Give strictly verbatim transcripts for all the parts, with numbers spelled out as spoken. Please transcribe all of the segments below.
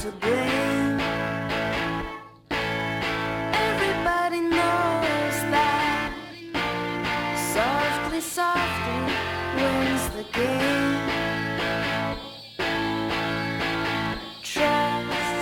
to blame. Everybody knows that softly, softly wins the game. Trust,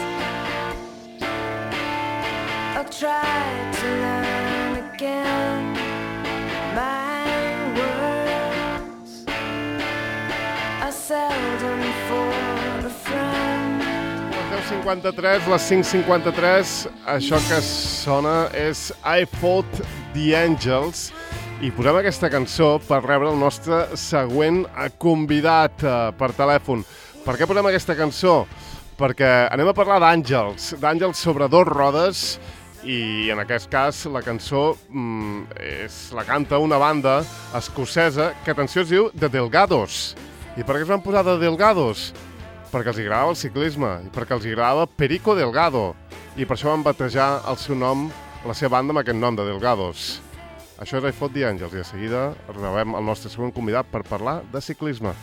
I'll try to learn again. My words are seldom for a friend. Les deu cinquanta-tres, les cinc cinquanta-tres, això que sona és I Fought the Angels i posem aquesta cançó per rebre el nostre següent convidat eh, per telèfon. Per què posem aquesta cançó? Perquè anem a parlar d'àngels, d'àngels sobre dos rodes i en aquest cas la cançó mm, és, la canta una banda escocesa que, atenció, es diu The Delgados. I per què es van posar The Delgados? Perquè els agradava el ciclisme i perquè els agradava Perico Delgado i per això van batejar el seu nom, la seva banda, amb aquest nom de Delgados. Això és I Fought the Angels i de seguida rebem el nostre segon convidat per parlar de ciclisme.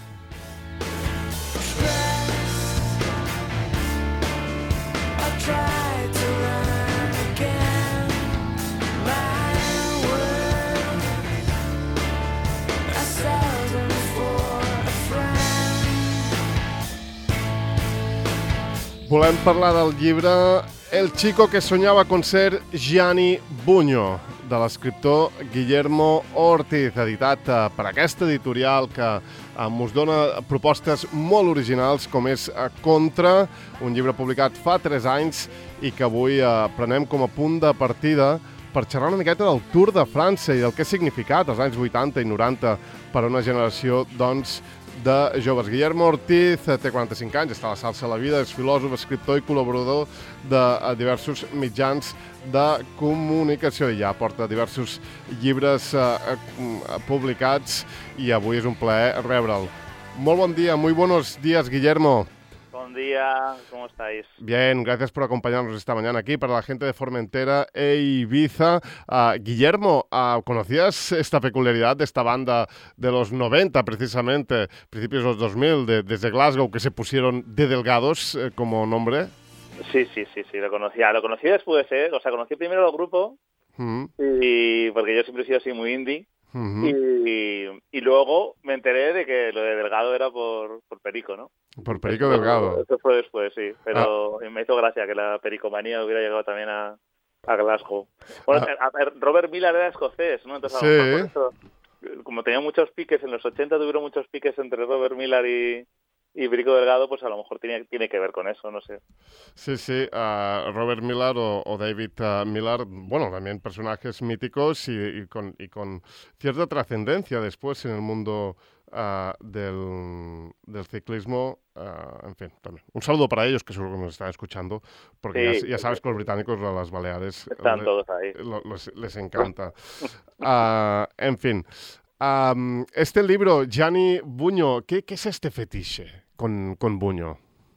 Volem parlar del llibre El chico que soñaba con ser Gianni Bugno, de l'escriptor Guillermo Ortiz, editat per aquesta editorial que ens dona propostes molt originals, com és Contra, un llibre publicat fa tres anys i que avui prenem com a punt de partida per xerrar una miqueta del Tour de França i del que ha significat els anys vuitanta i noranta per a una generació, doncs, de joves. Guillermo Ortiz té quaranta-cinc anys, està a la salsa de la vida, és filòsof, escriptor i col·laborador de diversos mitjans de comunicació i ja porta diversos llibres eh, publicats i avui és un plaer rebre'l. Molt bon dia, muy buenos días, Guillermo. Buen día, ¿cómo estáis? Bien, gracias por acompañarnos esta mañana aquí para la gente de Formentera e Ibiza. Uh, Guillermo, uh, ¿conocías esta peculiaridad de esta banda de los noventa, precisamente, principios de los dos mil, de, desde Glasgow, que se pusieron de Delgados eh, como nombre? Sí, sí, sí, sí, lo conocía. Lo conocí después, ¿eh? O sea, conocí primero el grupo, uh-huh. y porque yo siempre he sido así muy indie. Uh-huh. y, y luego me enteré de que lo de Delgado era por, por Perico, ¿no? Por Perico eso, Delgado. Eso fue después, sí. Pero ah. me hizo gracia que la pericomanía hubiera llegado también a, a Glasgow. Bueno, ah. a, a, Robert Millar era escocés, ¿no? Entonces, sí. a lo mejor por eso, como tenía muchos piques, en los ochenta tuvieron muchos piques entre Robert Millar y... y Perico Delgado, pues a lo mejor tiene, tiene que ver con eso, no sé. Sí, sí, uh, Robert Millar o, o David uh, Millar, bueno, también personajes míticos y, y, con, y con cierta trascendencia después en el mundo uh, del, del ciclismo. Uh, en fin, también. Un saludo para ellos, que seguro que nos están escuchando, porque sí, ya, ya sabes que los británicos o las Baleares están le, todos ahí. Lo, los, les encanta. uh, en fin. Um, este libro, Gianni Bugno, ¿qué, ¿qué es este fetiche con, con Bugno?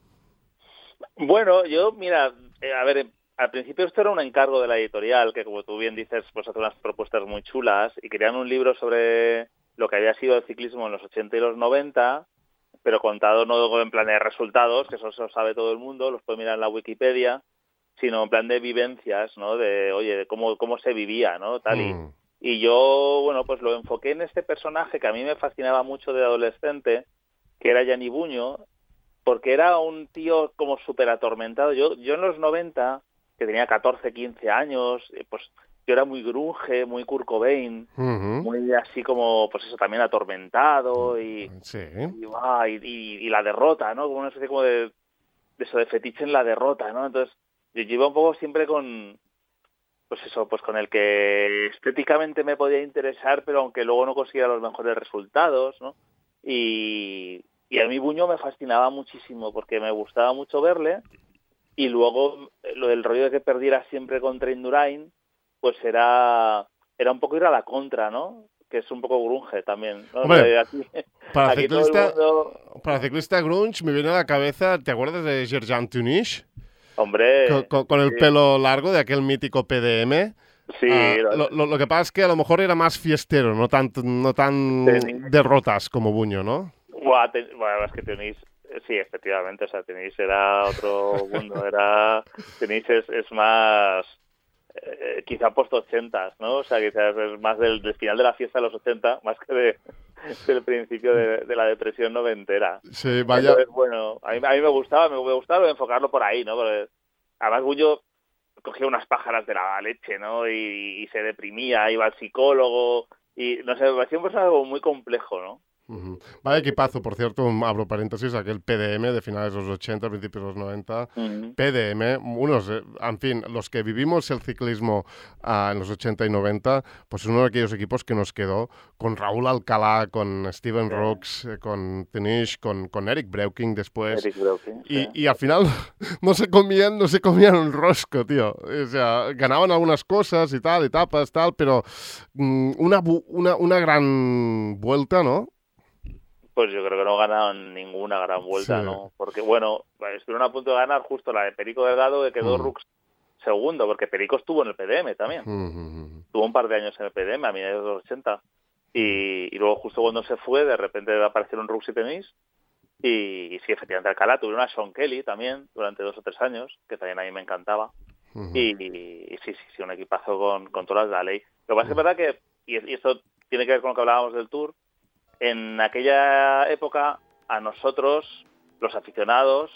Bueno, yo, mira, eh, a ver, al principio esto era un encargo de la editorial, que como tú bien dices, pues hace unas propuestas muy chulas, y querían un libro sobre lo que había sido el ciclismo en los ochenta y los noventa, pero contado no en plan de resultados, que eso se lo sabe todo el mundo, los puede mirar en la Wikipedia, sino en plan de vivencias, ¿no? De, oye, de cómo, cómo se vivía, ¿no? Tal y... Mm. Y yo, bueno, pues lo enfoqué en este personaje que a mí me fascinaba mucho de adolescente, que era Gianni Bugno, porque era un tío como súper atormentado. Yo, yo en los noventa, que tenía catorce, quince años, pues yo era muy grunge, muy Kurt Cobain, uh-huh. muy así como, pues eso, también atormentado y, sí. y, ah, y, y, y la derrota, ¿no? Como una especie como de, de eso, de fetiche en la derrota, ¿no? Entonces, yo iba un poco siempre con... pues eso, pues con el que estéticamente me podía interesar, pero aunque luego no conseguía los mejores resultados, ¿no? Y, y a mí Bugno me fascinaba muchísimo porque me gustaba mucho verle, y luego lo del rollo de que perdiera siempre contra Indurain, pues era, era un poco ir a la contra, ¿no? Que es un poco grunge también, ¿no? Hombre, aquí, para, aquí ciclista, mundo... para ciclista grunge me viene a la cabeza, ¿te acuerdas de Gerjan Tunish? Hombre, con, con, con el sí. pelo largo de aquel mítico P D M. Sí. Uh, lo, lo, lo que pasa es que a lo mejor era más fiestero, no tan, no tan sí. derrotas como Bugno, ¿no? Buah, te, bueno, es que Tenis Sí, efectivamente, o sea, tenéis era otro mundo, era tenéis es, es más eh, quizá post ochentas, ¿no? O sea, quizás es más del, del final de la fiesta de los ochenta, más que de, del principio de, de la depresión noventera. Sí, vaya. Entonces, bueno, a mí, a mí me gustaba, me, me gustaba enfocarlo por ahí, ¿no? Porque además Bullo cogía unas pájaras de la leche, ¿no? Y, y se deprimía, iba al psicólogo, y no sé, me parecía un personaje muy complejo, ¿no? Uh-huh. Vaya equipazo, por cierto, abro paréntesis, aquel P D M de finales de los ochenta, principios de los noventa. Uh-huh. P D M, unos, en fin, los que vivimos el ciclismo uh, en los ochenta y noventa, pues es uno de aquellos equipos que nos quedó con Raúl Alcalá, con Steven sí. Rooks, eh, con Tenish, con, con Eric Breuking después. Eric Breuking, y, sí. y al final no se comían, no se comían un rosco, tío. O sea, ganaban algunas cosas y tal, etapas, tal, pero um, una, una, una gran vuelta, ¿no? Pues yo creo que no ganaron ninguna gran vuelta, sí. ¿no? Porque, bueno, estuvieron a punto de ganar justo la de Perico Delgado, que quedó mm. Rux segundo, porque Perico estuvo en el P D M también. Mm-hmm. Tuvo un par de años en el P D M, a mediados de los ochenta. Y, y luego, justo cuando se fue, de repente aparecieron Rux y Tenis. Y, y sí, efectivamente, Alcalá. Tuvieron a Sean Kelly también, durante dos o tres años, que también a mí me encantaba. Mm-hmm. Y, y, y sí, sí, sí, un equipazo con, con todas las de la ley. Lo que pasa es que es verdad que, y, y esto tiene que ver con lo que hablábamos del Tour, en aquella época, a nosotros, los aficionados,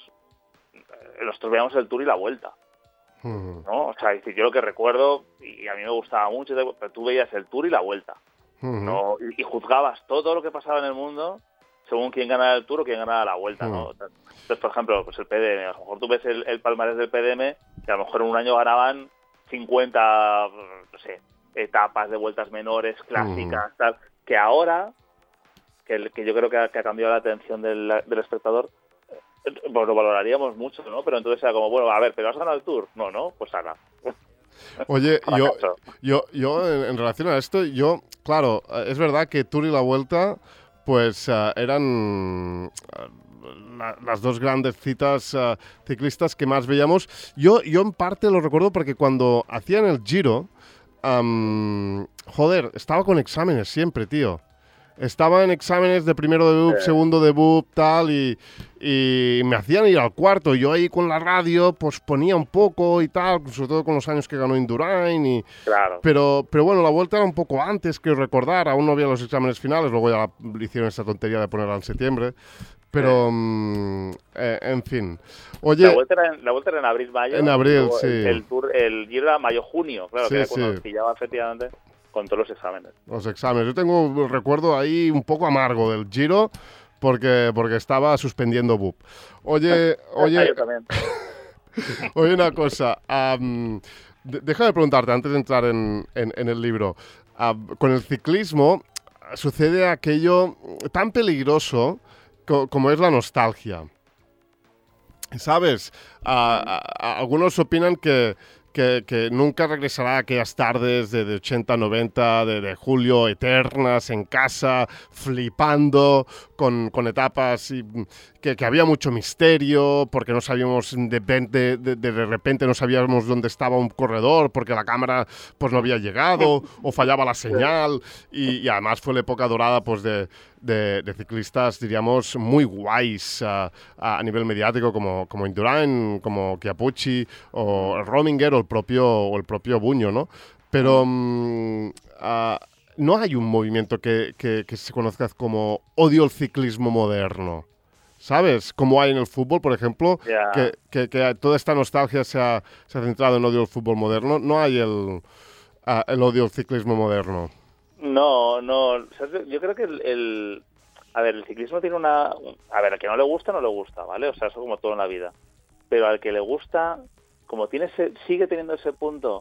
nosotros veíamos el Tour y la Vuelta, ¿no? O sea, es decir, yo lo que recuerdo, y a mí me gustaba mucho, pero tú veías el Tour y la Vuelta, ¿no? Y, y juzgabas todo lo que pasaba en el mundo según quién ganara el Tour o quién ganara la Vuelta, ¿no? Entonces, por ejemplo, pues el P D M, a lo mejor tú ves el, el palmarés del P D M, que a lo mejor en un año ganaban cincuenta, no sé, etapas de vueltas menores, clásicas, tal, que ahora... Que, que yo creo que ha, que ha cambiado la atención del, del espectador, pues lo valoraríamos mucho, ¿no? Pero entonces era como, bueno, a ver, ¿pero has ganado el Tour? No, no, pues haga. Oye, yo, yo, yo en, en relación a esto, yo, claro, es verdad que Tour y la Vuelta, pues uh, eran uh, la, las dos grandes citas uh, ciclistas que más veíamos. Yo, yo en parte lo recuerdo porque cuando hacían el Giro, um, joder, estaba con exámenes siempre, tío. Estaba en exámenes de primero de B U P, segundo de B U P, tal, y, y me hacían ir al cuarto. Yo ahí con la radio, pues ponía un poco y tal, sobre todo con los años que ganó Indurain. Y, claro. Pero, pero bueno, la Vuelta era un poco antes, que recordar. Aún no había los exámenes finales, luego ya la, hicieron esa tontería de ponerla en septiembre. Pero, um, eh, en fin. Oye, la vuelta, era en, la vuelta era en abril-mayo. En abril, sí. El, el, tour, el Giro era mayo-junio, claro, sí, que era cuando sí. pillaba efectivamente... con todos los exámenes. Los exámenes. Yo tengo un recuerdo ahí un poco amargo del Giro porque, porque estaba suspendiendo B U P. Oye, oye, yo también. Oye una cosa, um, de, déjame preguntarte antes de entrar en, en, en el libro. Uh, con el ciclismo sucede aquello tan peligroso co como es la nostalgia. ¿Sabes? Uh, a, a, algunos opinan que Que, que nunca regresará a aquellas tardes de, de ochenta, noventa, de, de julio, eternas, en casa, flipando, con, con etapas y, que, que había mucho misterio, porque no sabíamos, de, de, de, de repente no sabíamos dónde estaba un corredor, porque la cámara pues no había llegado, o fallaba la señal, y, y además fue la época dorada pues de, de, de ciclistas, diríamos, muy guays uh, a nivel mediático, como, como Indurain, como Chiappucci, o Rominger, o el propio, o el propio Buño, ¿no? Pero um, uh, no hay un movimiento que, que, que se conozca como odio el ciclismo moderno, ¿sabes? Como hay en el fútbol, por ejemplo, yeah. que, que, que toda esta nostalgia se ha, se ha centrado en odio al fútbol moderno. No hay el, uh, el odio al ciclismo moderno. No, no. Yo creo que el, el... A ver, el ciclismo tiene una... A ver, al que no le gusta, no le gusta, ¿vale? O sea, eso como todo en la vida. Pero al que le gusta, como tiene ese, sigue teniendo ese punto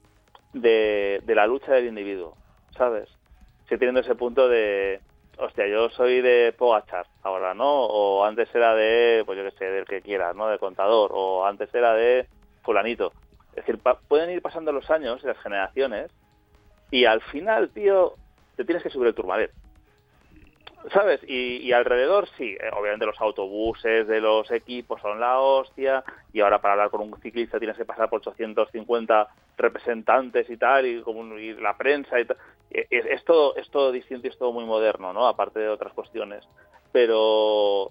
de, de la lucha del individuo, ¿sabes? Sigue teniendo ese punto de... Hostia, yo soy de Pogačar ahora, ¿no? O antes era de, pues yo qué sé, del que quieras, ¿no? De Contador. O antes era de fulanito. Es decir, pa- pueden ir pasando los años y las generaciones y al final, tío, te tienes que subir el Tourmalet, ¿sabes? Y, y alrededor, sí, eh, obviamente los autobuses de los equipos son la hostia, y ahora para hablar con un ciclista tienes que pasar por ochocientos cincuenta representantes y tal, y, como, y la prensa y tal. Es, es, todo, es todo distinto y es todo muy moderno, ¿no? Aparte de otras cuestiones. Pero,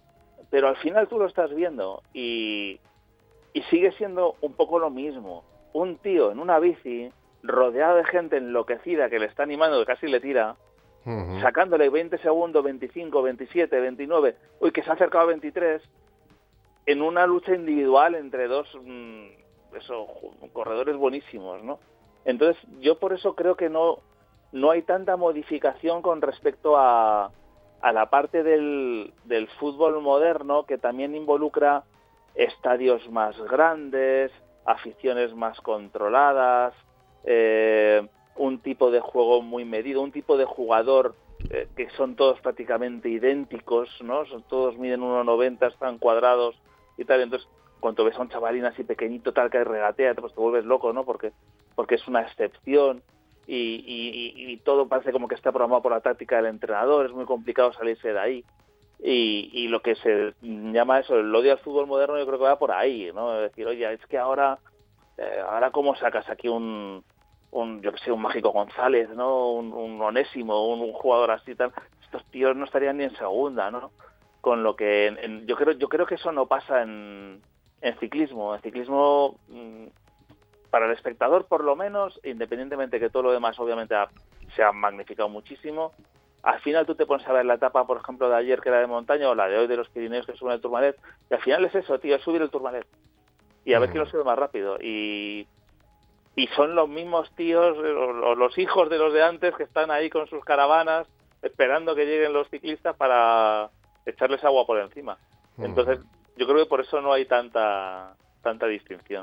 pero al final tú lo estás viendo y, y sigue siendo un poco lo mismo. Un tío en una bici, rodeado de gente enloquecida que le está animando, que casi le tira, uh-huh. sacándole veinte segundos, veinticinco, veintisiete, veintinueve, uy, que se ha acercado a veintitrés, en una lucha individual entre dos mmm, eso, corredores buenísimos, ¿no? Entonces, yo por eso creo que no, no hay tanta modificación con respecto a, a la parte del, del fútbol moderno, que también involucra estadios más grandes, aficiones más controladas, eh, un tipo de juego muy medido, un tipo de jugador eh, que son todos prácticamente idénticos, ¿no? Son, todos miden uno noventa, están cuadrados y tal. Entonces, cuando ves a un chavalín así pequeñito, tal, que regatea, pues te vuelves loco, ¿no? Porque, porque es una excepción y, y, y todo parece como que está programado por la táctica del entrenador, es muy complicado salirse de ahí. Y, y lo que se llama eso, el odio al fútbol moderno, yo creo que va por ahí, ¿no? Es decir, oye, es que ahora, eh, ahora cómo sacas aquí un, un, yo que sé, un Mágico González, ¿no? Un, un Onésimo, un, un jugador así, tal. Estos tíos no estarían ni en segunda, ¿no? Con lo que, en, en, yo creo, yo creo que eso no pasa en, en ciclismo. En ciclismo, mmm, para el espectador, por lo menos, independientemente que todo lo demás, obviamente, ha, se ha magnificado muchísimo. Al final tú te pones a ver la etapa, por ejemplo, de ayer, que era de montaña, o la de hoy de los Pirineos, que suben el Tourmalet, y al final es eso, tío, es subir el Tourmalet. Y a ver quién lo sube más rápido. Y, y son los mismos tíos, o los hijos de los de antes, que están ahí con sus caravanas, esperando que lleguen los ciclistas para echarles agua por encima. Entonces, yo creo que por eso no hay tanta, tanta distinción.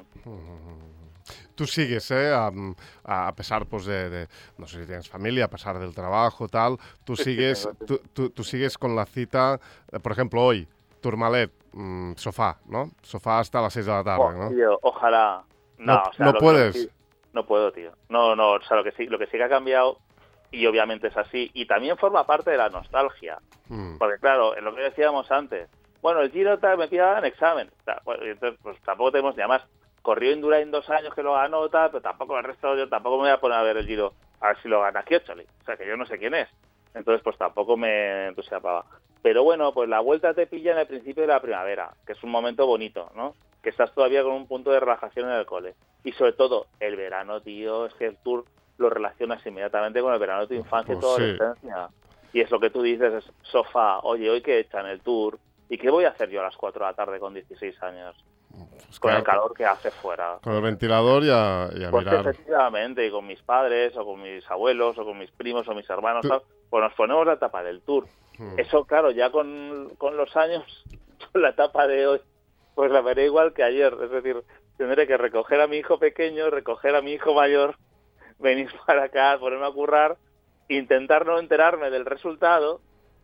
Tú sigues, ¿eh? A, a pesar, pues, de, de, no sé si tienes familia, a pesar del trabajo, tal, tú sigues, tú, tú, tú sigues con la cita, por ejemplo, hoy, Tourmalet, mmm, sofá, ¿no? Sofá hasta las seis de la tarde, oh, ¿no? Tío, ojalá. No, no, o sea, no lo puedes. Que, no puedo, tío. No, no, o sea, lo que sí, lo que sí que ha cambiado, y obviamente es así, y también forma parte de la nostalgia. Mm. Porque, claro, en lo que decíamos antes, bueno, el Giro tal, me pilla en examen. O sea, bueno, entonces, pues tampoco tenemos ni más. Corrió Indurain dos años que lo ganó, tal, pero tampoco el resto, yo tampoco me voy a poner a ver el Giro a ver si lo gana Kjosoli. O sea, que yo no sé quién es. Entonces, pues tampoco me entusiasmaba. Pero bueno, pues la vuelta te pilla en el principio de la primavera, que es un momento bonito, ¿no? Que estás todavía con un punto de relajación en el cole. Y sobre todo, el verano, tío, es que el Tour lo relacionas inmediatamente con el verano de tu infancia y pues tu adolescencia. Sí. Y es lo que tú dices, es sofá, oye, hoy que echan el Tour, ¿y qué voy a hacer yo a las cuatro de la tarde con dieciséis años? Pues con claro, el calor que hace fuera. Con el ventilador y a, y a pues mirar. Efectivamente, y con mis padres, o con mis abuelos, o con mis primos, o mis hermanos, ¿sabes? Pues nos ponemos la etapa del Tour. Hmm. Eso, claro, ya con, con los años, la etapa de hoy, pues la veré igual que ayer. Es decir, tendré que recoger a mi hijo pequeño, recoger a mi hijo mayor, venir para acá, ponerme a currar, intentar no enterarme del resultado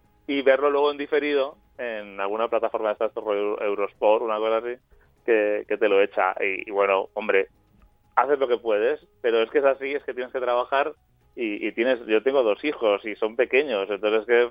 y verlo luego en diferido en alguna plataforma de estas, Eurosport, una cosa así, que, que te lo echa. Y, y bueno, hombre, haces lo que puedes, pero es que es así, es que tienes que trabajar y, y tienes, yo tengo dos hijos y son pequeños, entonces es que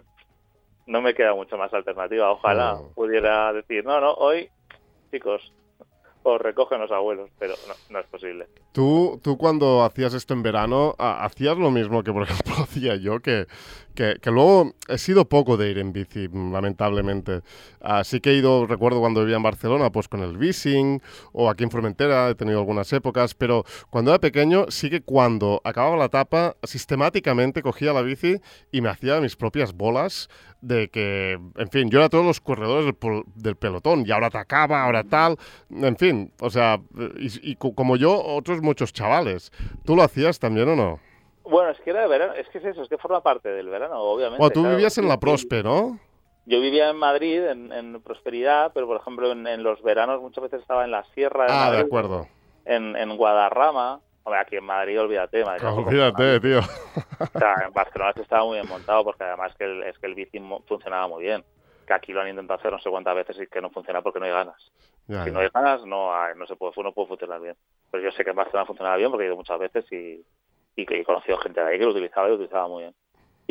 no me queda mucho más alternativa. Ojalá no. pudiera decir, no, no, hoy, chicos, os recogen los abuelos, pero no, no es posible. Tú, tú cuando hacías esto en verano, hacías lo mismo que, por ejemplo, hacía yo, que, que, que luego he sido poco de ir en bici, lamentablemente. Así que he ido, recuerdo cuando vivía en Barcelona, pues con el Bicing, o aquí en Formentera, he tenido algunas épocas, pero cuando era pequeño, sí que cuando acababa la etapa, sistemáticamente cogía la bici y me hacía mis propias bolas de que, en fin, yo era todos los corredores del, del pelotón, y ahora atacaba, ahora tal, en fin, o sea, y, y como yo, otros muchos chavales. ¿Tú lo hacías también o no? Bueno, es que era de verano, es que es eso, es que forma parte del verano, obviamente. Bueno, tú claro, vivías en sí, la Prospe, ¿no? Yo vivía en Madrid, en, en Prosperidad, pero por ejemplo en, en los veranos muchas veces estaba en la Sierra de Ah, Madrid, de acuerdo. En, en Guadarrama. Hombre, aquí en Madrid, olvídate. Madrid, olvídate, tío. O sea, en Barcelona se estaba muy bien montado porque además que el, es que el bici funcionaba muy bien. Que aquí lo han intentado hacer no sé cuántas veces y que no funciona porque no hay ganas. Ya, si ya. no hay ganas, no, hay, no se puede, no puede funcionar bien. Pero yo sé que en Barcelona funcionaba bien porque he ido muchas veces y, y que he conocido gente de ahí que lo utilizaba y lo utilizaba muy bien.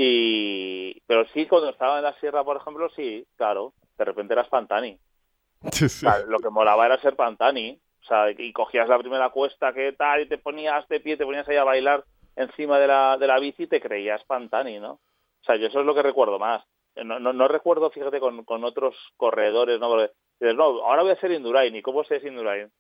Y pero sí, cuando estaba en la Sierra, por ejemplo, sí, claro, de repente eras Pantani. Sí, sí. O sea, lo que molaba era ser Pantani. O sea, y cogías la primera cuesta, que tal, y te ponías de pie, te ponías ahí a bailar encima de la, de la bici y te creías Pantani, ¿no? O sea, yo eso es lo que recuerdo más. no, no, no recuerdo, fíjate, con, con otros corredores, ¿no? Porque dices, no, ahora voy a ser Indurain, ¿y cómo sé es Indurain?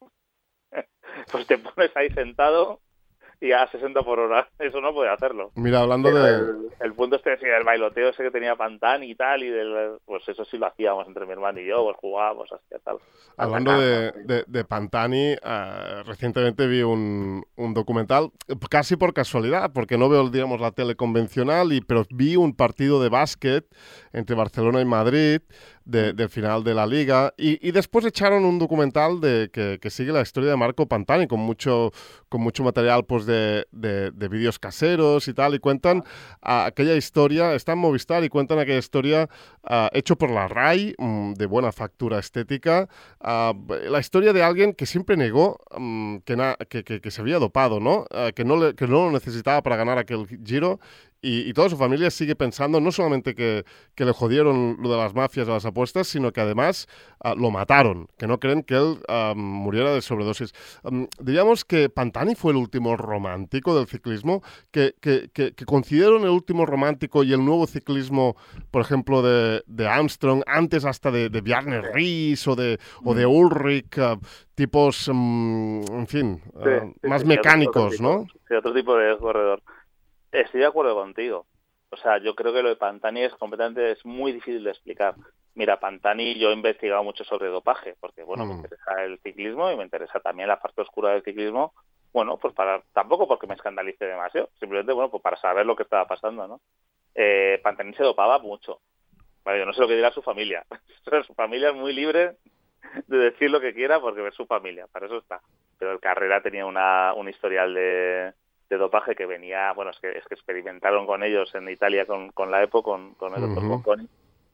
Pues te pones ahí sentado y a sesenta por hora, eso no puede hacerlo. Mira, hablando Pero de... el, el punto este, sí, el bailoteo ese que tenía Pantani y tal, y del, pues eso sí lo hacíamos entre mi hermano y yo, pues jugábamos hacia tal. Hablando de, de, de Pantani, uh, recientemente vi un, un documental, casi por casualidad, porque no veo, digamos, la tele convencional, y, pero vi un partido de básquet entre Barcelona y Madrid, de, del final de la Liga, y, y después echaron un documental de, que, que sigue la historia de Marco Pantani, con mucho, con mucho material pues, de, de, de vídeos caseros y tal, y cuentan uh, aquella historia, está en Movistar, y cuentan aquella historia uh, hecho por la RAI, um, de buena factura estética, Uh, la historia de alguien que siempre negó um, que, na que, que, que se había dopado, ¿no? Uh, que, no le, que no lo necesitaba para ganar aquel Giro, y, y toda su familia sigue pensando no solamente que, que le jodieron lo de las mafias de las apuestas, sino que además uh, lo mataron, que no creen que él uh, muriera de sobredosis. Um, diríamos que Pantani fue el último romántico del ciclismo, que, que, que, que consideran el último romántico y el nuevo ciclismo, por ejemplo, de, de Armstrong, antes hasta de, de Bjarne Riis o de, o de Ulrich, uh, tipos, um, en fin, uh, sí, sí, más sí, mecánicos, sí, ¿no? Sí, otro tipo de corredor. Estoy de acuerdo contigo. O sea, yo creo que lo de Pantani es completamente, es muy difícil de explicar. Mira, Pantani, yo he investigado mucho sobre dopaje, porque, bueno, mm. me interesa el ciclismo y me interesa también la parte oscura del ciclismo. Bueno, pues para, tampoco porque me escandalice demasiado, simplemente, bueno, pues para saber lo que estaba pasando, ¿no? Eh, Pantani se dopaba mucho. Vale, yo no sé lo que dirá su familia. Su familia es muy libre de decir lo que quiera porque es su familia, para eso está. Pero el Carrera tenía una, un historial de, de dopaje que venía, bueno, es que, es que experimentaron con ellos en Italia con, con la EPO, con, con el doctor uh-huh. Bocconi,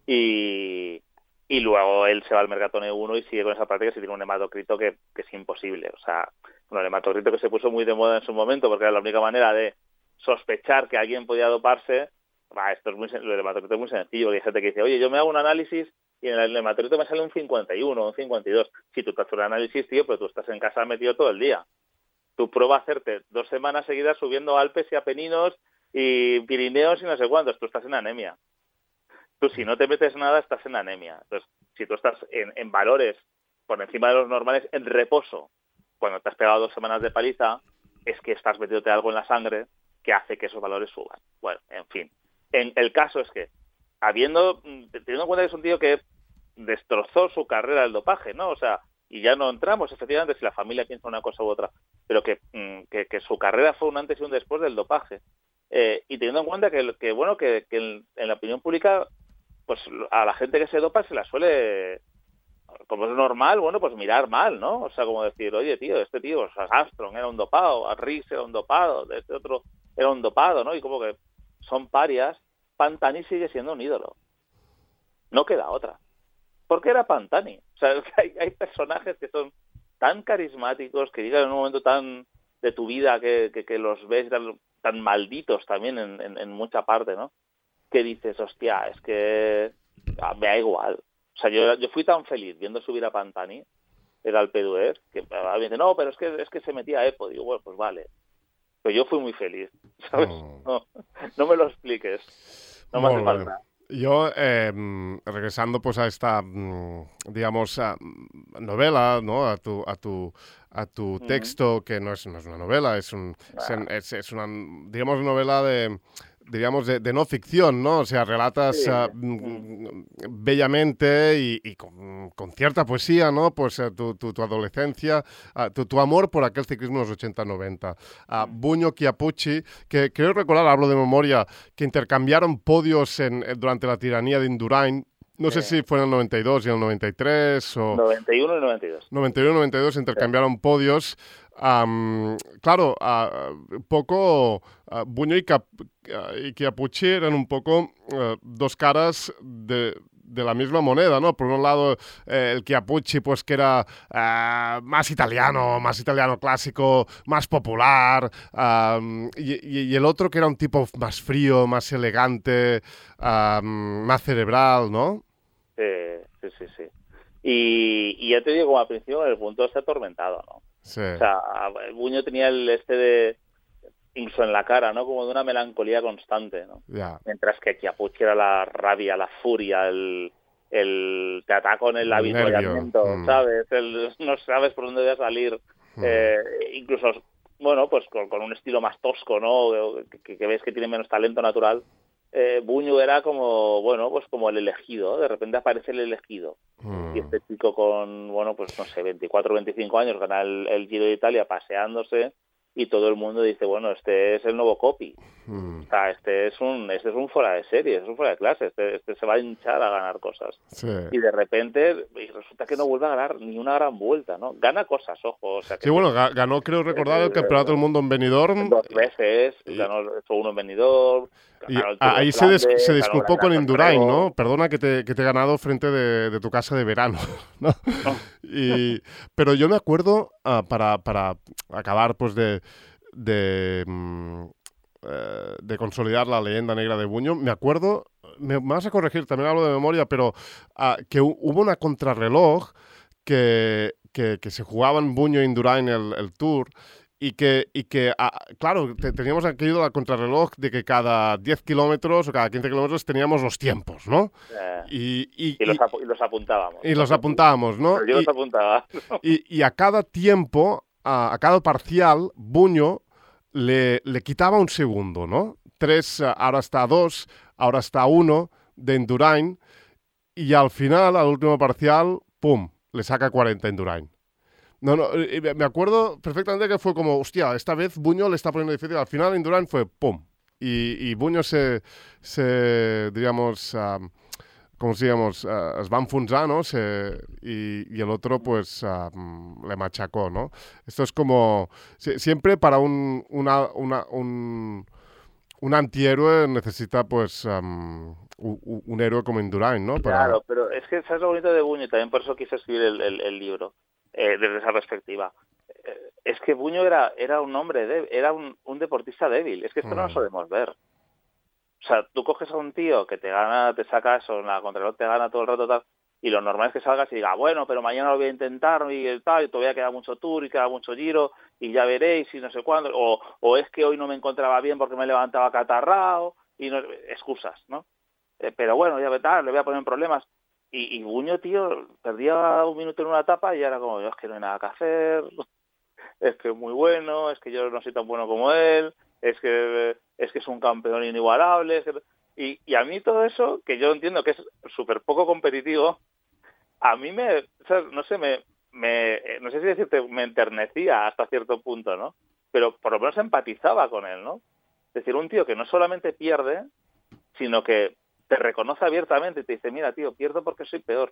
y, y luego él se va al Mercatone uno y sigue con esa práctica, y tiene un hematocrito que, que es imposible. O sea, bueno, el hematocrito que se puso muy de moda en su momento porque era la única manera de sospechar que alguien podía doparse. Bah, esto es muy, el hematocrito es muy sencillo, porque hay gente que dice, oye, yo me hago un análisis y en el hematocrito me sale un cincuenta y uno, un cincuenta y dos. Si tú te haces un análisis, tío, pero tú estás en casa metido todo el día. Tú prueba a hacerte dos semanas seguidas subiendo Alpes y Apeninos y Pirineos y no sé cuántos. Tú estás en anemia. Tú si no te metes nada, estás en anemia. Entonces, si tú estás en, en valores por encima de los normales, en reposo, cuando te has pegado dos semanas de paliza, es que estás metiéndote algo en la sangre que hace que esos valores suban. Bueno, en fin. En, el caso es que, habiendo teniendo en cuenta que es un tío que destrozó su carrera del dopaje, ¿no? O sea, y ya no entramos, efectivamente, si la familia piensa una cosa u otra, pero que, que, que su carrera fue un antes y un después del dopaje. Eh, y teniendo en cuenta que, que bueno, que, que en, en la opinión pública, pues a la gente que se dopa se la suele, como es normal, bueno, pues mirar mal, ¿no? O sea, como decir, oye, tío, este tío, o sea, Armstrong era un dopado, Riis era un dopado, este otro era un dopado, ¿no? Y como que son parias. Pantani sigue siendo un ídolo. No queda otra. Porque era Pantani. O sea, hay, hay personajes que son tan carismáticos, que llegan en un momento tan de tu vida que, que, que los ves tan, tan malditos también en, en, en mucha parte, ¿no? Que dices, hostia, es que ah, me da igual. O sea, yo, yo fui tan feliz viendo subir a Pantani, el Alpe d'Huez, que me dice, no, pero es que, es que se metía a Epo. Digo, bueno, pues vale. Pero yo fui muy feliz, ¿sabes? Oh. No, no me lo expliques. No me hace falta. Yo, eh, regresando pues a esta, digamos, novela, ¿no? A tu, a tu, a tu uh-huh. texto, que no es, no es una novela, es, un, ah. es, es una, digamos, novela de... diríamos, de, de no ficción, ¿no? O sea, relatas sí. uh, mm, bellamente y, y con, con cierta poesía, ¿no? Pues uh, tu, tu, tu adolescencia, uh, tu, tu amor por aquel ciclismo de los ochenta noventa. Uh, Buño Chiappucci, que creo recordar, hablo de memoria, que intercambiaron podios en, en, durante la tiranía de Indurain. No sí. sé si fue en el noventa y dos y en el noventa y tres o... noventa y uno y noventa y dos. noventa y uno y noventa y dos intercambiaron sí. podios. Um, claro, uh, poco uh, Buño y, Cap, uh, y Chiappucci eran un poco uh, dos caras de, de la misma moneda, ¿no? Por un lado, eh, el Chiappucci, pues que era uh, más italiano, más italiano clásico, más popular, um, y, y, y el otro que era un tipo más frío, más elegante, um, más cerebral, ¿no? Sí, sí, sí, sí. Y, y ya te digo, como al principio, el punto está atormentado, ¿no? Sí. O sea, el Buño tenía el este de... incluso en la cara, ¿no? Como de una melancolía constante, ¿no? Yeah. Mientras que Chiapucci era la rabia, la furia, el, el te ataco en el, el avituallamiento, mm. ¿sabes? El, no sabes por dónde voy a salir. Mm. Eh, incluso, bueno, pues con, con un estilo más tosco, ¿no? Que, que ves que tiene menos talento natural. Eh, Buño era como, bueno, pues como el elegido, de repente aparece el elegido. Mm. Y este chico con, bueno, pues no sé, veinticuatro, veinticinco años, gana el, el Giro de Italia paseándose y todo el mundo dice, bueno, este es el nuevo Coppi. Mm. O sea, este es un este es un fuera de serie, es un fuera de clase, este, este se va a hinchar a ganar cosas. Sí. Y de repente y resulta que no vuelve a ganar ni una gran vuelta, ¿no? Gana cosas, ojo. O sea, que sí, bueno, ganó, creo recordar, el Campeonato del Mundo en Benidorm. Dos veces, y... ganó uno en Benidorm. Y ahí se, des, se disculpó con Indurain, ¿no? Perdona que te, que te he ganado frente de, de tu casa de verano, ¿no? No. Y, pero yo me acuerdo, uh, para, para acabar pues de, de, um, uh, de consolidar la leyenda negra de Buño, me acuerdo, me, me vas a corregir, también hablo de memoria, pero uh, que hubo una contrarreloj que, que, que se jugaban Buño e Indurain el, el Tour. Y que, y que ah, claro, te, teníamos aquello de la contrarreloj de que cada diez kilómetros o cada quince kilómetros teníamos los tiempos, ¿no? Eh, y, y, y, los y los apuntábamos. Y los apuntábamos, ¿no? Pero yo y, los apuntaba. Y, y a cada tiempo, a, a cada parcial, Buño le, le quitaba un segundo, ¿no? Tres, ahora está a dos, ahora está a uno de Indurain. Y al final, al último parcial, ¡pum!, le saca cuarenta Indurain. No, no, me acuerdo perfectamente que fue como, hostia, esta vez Buño le está poniendo difícil. Al final Indurain fue pum. Y, y Buño se, se diríamos, um, ¿cómo se llama? Uh, es va enfonsar, ¿no? Se, y, y el otro, pues, uh, le machacó, ¿no? Esto es como, si, siempre para un, una, una, un, un antihéroe necesita, pues, um, un, un héroe como Indurain, ¿no? Para... Claro, pero es que eso es lo bonito de Buño y también por eso quise escribir el, el, el libro. Eh, desde esa perspectiva. Eh, es que Buño era, era un hombre, débil, era un, un deportista débil. Es que esto mm. no lo solemos ver. O sea, tú coges a un tío que te gana, te saca eso, en la contrarreloj te gana todo el rato, tal, y lo normal es que salgas y diga, bueno, pero mañana lo voy a intentar, y tal, y todavía queda mucho Tour y queda mucho Giro, y ya veréis, y no sé cuándo, o, o es que hoy no me encontraba bien porque me levantaba catarrao, y no, excusas, ¿no? Eh, pero bueno, ya tal, le voy a poner en problemas. Y, y Buño, tío, perdía un minuto en una etapa y era como, yo es que no hay nada que hacer, es que es muy bueno, es que yo no soy tan bueno como él, es que es que es un campeón inigualable. Es que... y, y a mí todo eso, que yo entiendo que es súper poco competitivo, a mí me, o sea, no sé, me, me, no sé si decirte, me enternecía hasta cierto punto, ¿no? Pero por lo menos empatizaba con él, ¿no? Es decir, un tío que no solamente pierde, sino que te reconoce abiertamente y te dice, mira, tío, pierdo porque soy peor.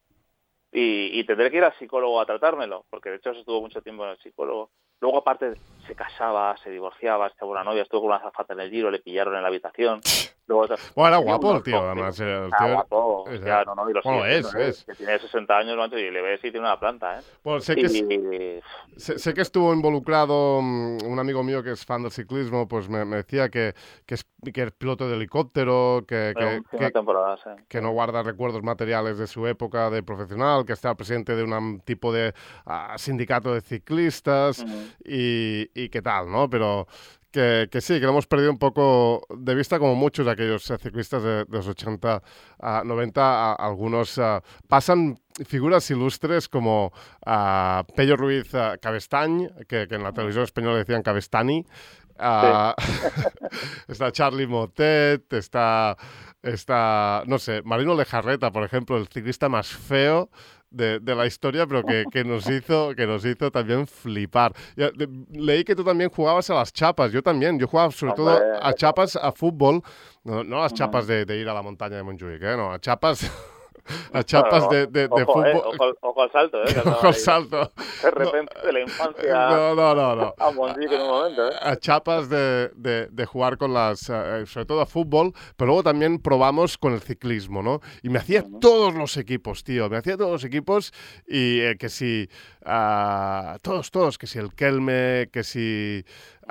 Y, y tendré que ir al psicólogo a tratármelo, porque de hecho estuvo mucho tiempo en el psicólogo. Luego, aparte, se casaba, se divorciaba, estaba una novia, estuvo con una azafata en el Giro, le pillaron en la habitación. Luego, bueno, era guapo el tío, además. El tío... Ah, guapo. O sea, no, no, y lo bueno, sigue, es, ¿no? es. Que tiene sesenta años, macho, y le ves y tiene una planta, ¿eh? Bueno, sé, que y... es, sé, sé que estuvo involucrado un amigo mío que es fan del ciclismo, pues me, me decía que, que, es, que es piloto de helicóptero, que, bueno, que, que, temporada, sí. que no guarda recuerdos materiales de su época de profesional, que está al presidente de un tipo de uh, sindicato de ciclistas uh-huh. y, y qué tal, ¿no? Pero... Que, que sí, que lo hemos perdido un poco de vista, como muchos de aquellos uh, ciclistas de, de los ochenta, uh, noventa, uh, algunos uh, pasan figuras ilustres como uh, Pello Ruiz uh, Cabestany, que, que en la televisión española decían Cabestany, uh, sí. Está Charly Motet, está, está, no sé, Marino Lejarreta, por ejemplo, el ciclista más feo De, de la historia, pero que, que, nos hizo, que nos hizo también flipar. Ya, de, leí que tú también jugabas a las chapas, yo también, yo jugaba sobre todo a chapas, a fútbol, no, no a las chapas de, de ir a la montaña de Montjuic, ¿eh? No, a chapas... a chapas de, de, de ojo, fútbol. Eh, ojo, ojo al salto, ¿eh? Ojo al salto. De repente no, de la infancia no, no, no, no. a Montjuic en un momento, ¿eh? A chapas de, de, de jugar con las, uh, sobre todo a fútbol, pero luego también probamos con el ciclismo, ¿no? Y me hacía uh-huh. todos los equipos, tío, me hacía todos los equipos y eh, que si, uh, todos, todos, que si el Kelme, que si...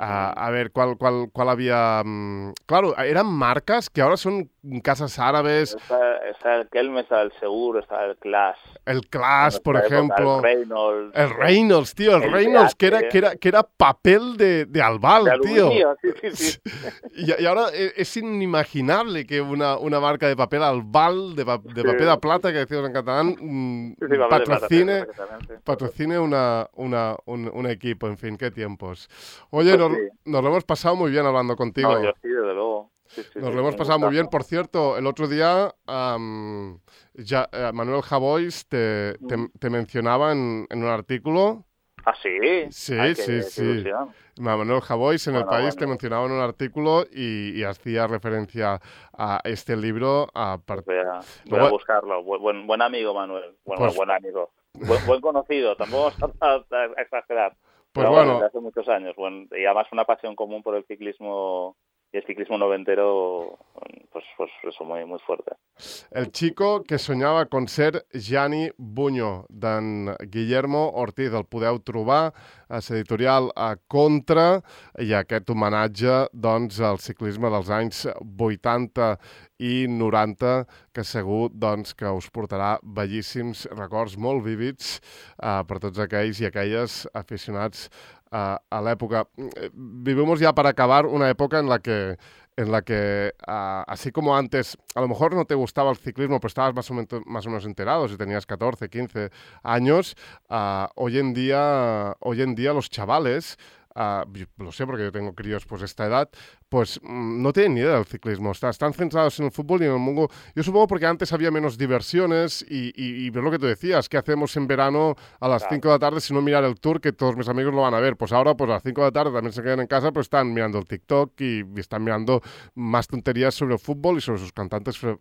a, a ver cuál, cuál, cuál había... Um, claro, eran marcas que ahora son casas árabes. Está, está el Kelme, está el Seguro, está el Clash. El Clash, por ejemplo. El Reynolds. El Reynolds, tío, el, el Reynolds, que era, que, era, que era papel de, de albal, de tío. Sí, sí, sí. Y, y ahora es inimaginable que una, una marca de papel albal, de, pa, de papel de plata, que decimos en catalán, sí, sí, patrocine, plata, patrocine una, una, un, un equipo. En fin, qué tiempos. Oye, pues nos, sí. nos lo hemos pasado muy bien hablando contigo. No, yo sí, desde luego. Sí, sí, Nos sí, lo hemos pasado muy bien. Por cierto, el otro día um, ya, uh, Manuel Javois te, te, te mencionaba en, en un artículo. ¿Ah, sí? Sí, Ay, sí, qué, sí. Qué Manuel Javois en bueno, El País bueno. te mencionaba en un artículo y, y hacía referencia a este libro. A part... voy, a, voy a buscarlo. Buen, buen amigo, Manuel. Bueno, pues... buen amigo. Buen, buen conocido. Tampoco vamos a exagerar. Pues Pero, bueno. Desde hace muchos años. Bueno, y además una pasión común por el ciclismo y el ciclismo noventero, pues, pues eso, muy, muy fuerte. El chico que soñava con ser Gianni Bunyo, d'en Guillermo Ortiz. El podeu trobar a l'editorial a Contra i aquest homenatge doncs, al ciclisme dels anys vuitanta i noranta, que segur doncs, que us portarà bellíssims records molt vívids uh, per tots aquells i aquelles aficionats uh, a l'època. Vivimos ya para acabar una época en la que en la que, uh, así como antes, a lo mejor no te gustaba el ciclismo, pero estabas más o menos, más o menos enterado, si tenías catorce, quince años, uh, hoy en día, hoy en día los chavales, uh, lo sé porque yo tengo críos pues esta edad, pues no tienen ni idea del ciclismo, están, están centrados en el fútbol y en el mundo. Yo supongo porque antes había menos diversiones y, y, y ves lo que tú decías, ¿qué hacemos en verano a las cinco de la tarde si no mirar el Tour, que todos mis amigos lo van a ver? Pues ahora pues a las cinco de la tarde también se quedan en casa, pues están mirando el TikTok y, y están mirando más tonterías sobre el fútbol y sobre sus cantantes fe,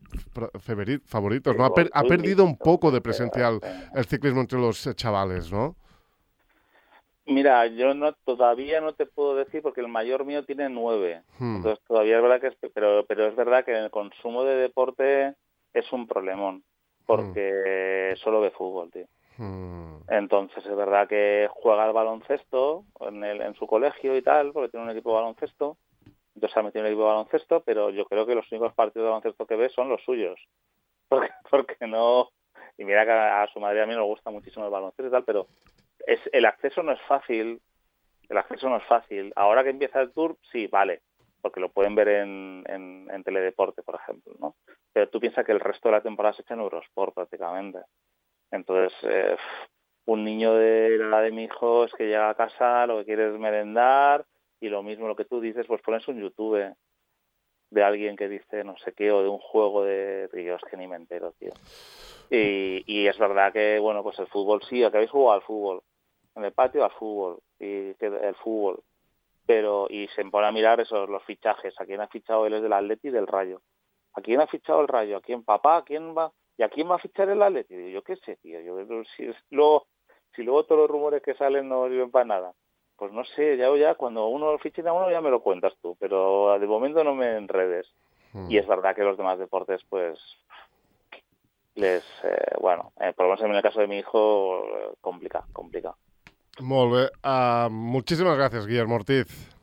fe, favoritos, ¿no? Ha, per, ha perdido un poco de presencia el, el ciclismo entre los chavales, ¿no? Mira, yo no todavía no te puedo decir porque el mayor mío tiene nueve, hmm. entonces todavía es verdad que es, pero pero es verdad que el consumo de deporte es un problemón porque hmm. solo ve fútbol, tío. Hmm. Entonces es verdad que juega al baloncesto en el en su colegio y tal, porque tiene un equipo de baloncesto, entonces ha metido un equipo de baloncesto, pero yo creo que los únicos partidos de baloncesto que ve son los suyos, porque porque no, y mira que a, a su madre y a mí nos gusta muchísimo el baloncesto y tal, pero Es, el acceso no es fácil, el acceso no es fácil. Ahora que empieza el Tour, sí, vale, porque lo pueden ver en, en, en Teledeporte, por ejemplo, ¿no? Pero tú piensas que el resto de la temporada se echa en Eurosport prácticamente. Entonces, eh, un niño de la edad de mi hijo es que llega a casa, lo que quiere es merendar, y lo mismo lo que tú dices, pues pones un YouTube de alguien que dice no sé qué, o de un juego de... Yo es que ni me entero, tío. Y, y es verdad que, bueno, pues el fútbol sí, ¿a qué habéis jugado al fútbol? En el patio al fútbol, y que el fútbol. Pero, y se pone a mirar esos, los fichajes. ¿A quién ha fichado él? Es del Atleti y del Rayo. ¿A quién ha fichado el Rayo? ¿A quién papá? ¿A quién va? ¿Y a quién va a fichar el Atleti? Y yo qué sé, tío. Yo, si, luego, si luego todos los rumores que salen no sirven para nada. Pues no sé, ya ya cuando uno fiche a uno ya me lo cuentas tú. Pero de momento no me enredes. Hmm. Y es verdad que los demás deportes, pues... les, eh, bueno, eh, por lo menos en el caso de mi hijo, eh, complica, complica. Molt bé. Uh, moltíssimes gràcies, Guillermo Ortiz.